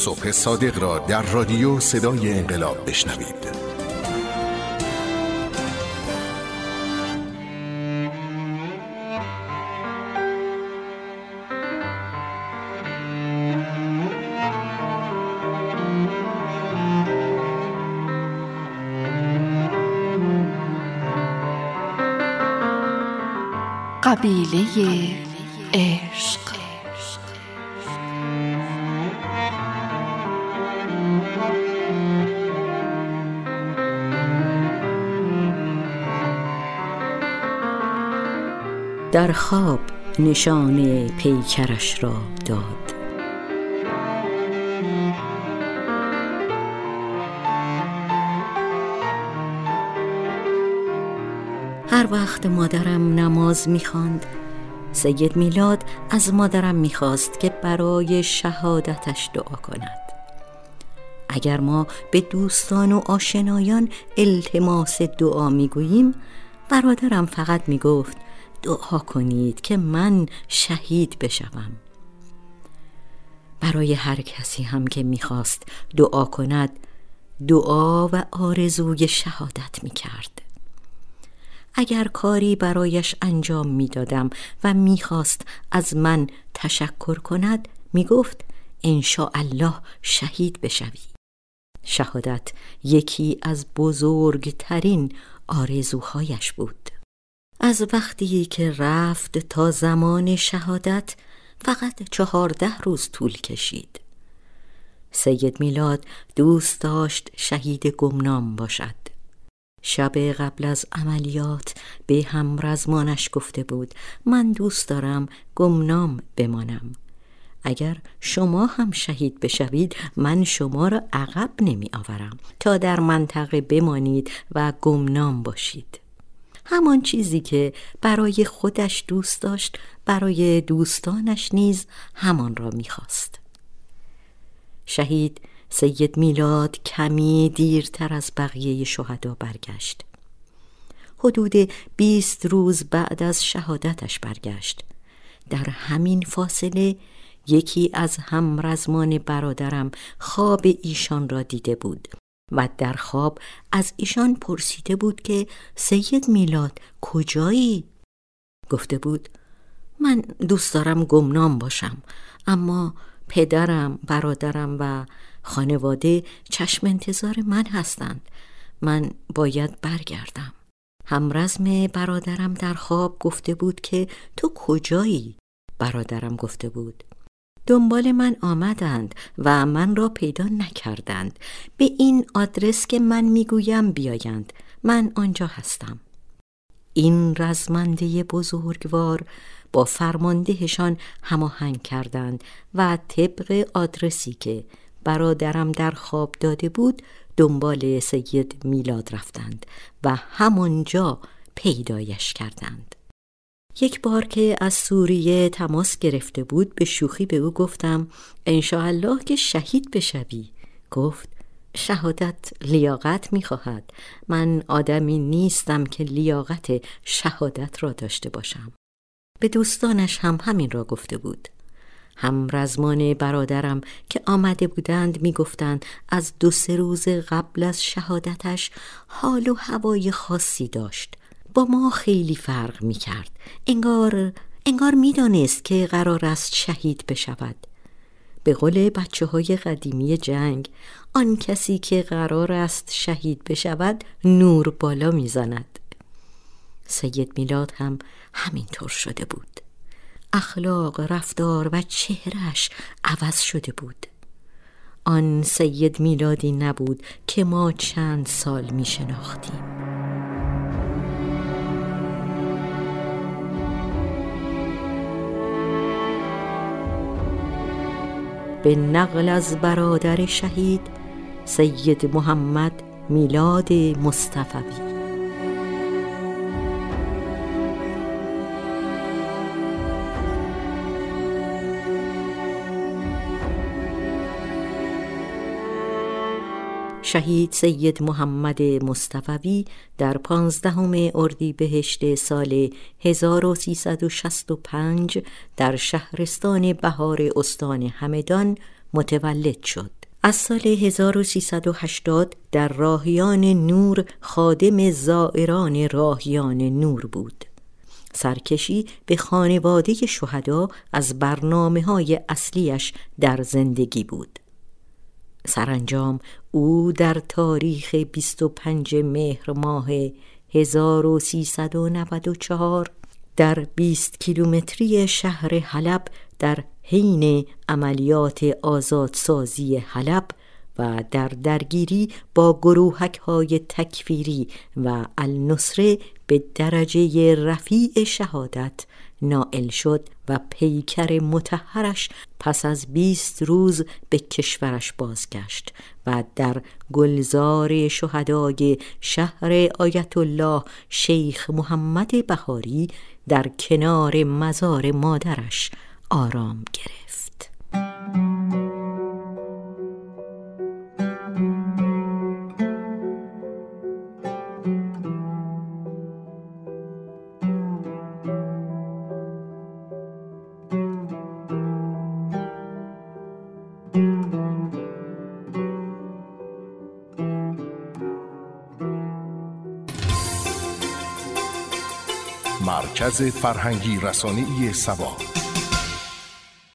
صبح صادق را در رادیو صدای انقلاب بشنوید. قبیله عشق. در خواب نشان پیکرش را داد. هر وقت مادرم نماز می‌خواند، سید میلاد از مادرم می‌خواست که برای شهادتش دعا کند. اگر ما به دوستان و آشنایان التماس دعا می‌گوییم، برادرم فقط می‌گفت دعا کنید که من شهید بشوم. برای هر کسی هم که می‌خواست دعا کند، دعا و آرزوی شهادت می‌کرد. اگر کاری برایش انجام می‌دادم و می‌خواست از من تشکر کند، می‌گفت انشاءالله شهید بشوی. شهادت یکی از بزرگترین آرزوهایش بود. از وقتی که رفت تا زمان شهادت فقط 14 روز طول کشید. سید میلاد دوست داشت شهید گمنام باشد. شب قبل از عملیات به همرزمانش گفته بود من دوست دارم گمنام بمانم. اگر شما هم شهید بشوید من شما را عقب نمی آورم تا در منطقه بمانید و گمنام باشید. همان چیزی که برای خودش دوست داشت برای دوستانش نیز همان را می‌خواست. شهید سید میلاد کمی دیرتر از بقیه شهدا برگشت. حدود 20 روز بعد از شهادتش برگشت. در همین فاصله یکی از همرزمان برادرم خواب ایشان را دیده بود و در خواب از ایشان پرسیده بود که سید میلاد کجایی؟ گفته بود من دوست دارم گمنام باشم، اما پدرم، برادرم و خانواده چشم انتظار من هستند. من باید برگردم. همرزم برادرم در خواب گفته بود که تو کجایی؟ برادرم گفته بود دنبال من آمدند و من را پیدا نکردند. به این آدرس که من میگویم بیایند، من آنجا هستم. این رزمنده بزرگوار با فرماندهشان هماهنگ کردند و طبق آدرسی که برادرم در خواب داده بود دنبال سید میلاد رفتند و همانجا پیدایش کردند. یک بار که از سوریه تماس گرفته بود به شوخی به او گفتم انشاءالله که شهید بشوی. گفت شهادت لیاقت می‌خواهد. من آدمی نیستم که لیاقت شهادت را داشته باشم. به دوستانش هم همین را گفته بود. همرزمان برادرم که آمده بودند میگفتند از 2-3 روز قبل از شهادتش حال و هوای خاصی داشت. با ما خیلی فرق میکرد. انگار میدانست که قرار است شهید بشود. به قول بچه‌های قدیمی جنگ، آن کسی که قرار است شهید بشود نور بالا میزند. سید میلاد هم همینطور شده بود. اخلاق، رفتار و چهرهش عوض شده بود. آن سید میلادی نبود که ما چند سال می شناختیم. به نقل از برادر شهید سید محمد میلاد مصطفوی. شهید سید محمد مصطفوی در 15 اردیبهشت سال 1365 در شهرستان بهار استان همدان متولد شد. از سال 1380 در راهیان نور خادم زائران راهیان نور بود. سرکشی به خانواده شهدا از برنامه‌های اصلیش در زندگی بود. سرانجام او در تاریخ 25 مهر ماه 1394 در 20 کیلومتری شهر حلب در حین عملیات آزادسازی حلب و در درگیری با گروهک‌های تکفیری و النصره به درجه رفیع شهادت نائل شد و پیکر مطهرش پس از 20 روز به کشورش بازگشت و در گلزار شهدای شهر آیت الله شیخ محمد بهاری در کنار مزار مادرش آرام گرفت. مرکز فرهنگی رسانه‌ای سبا.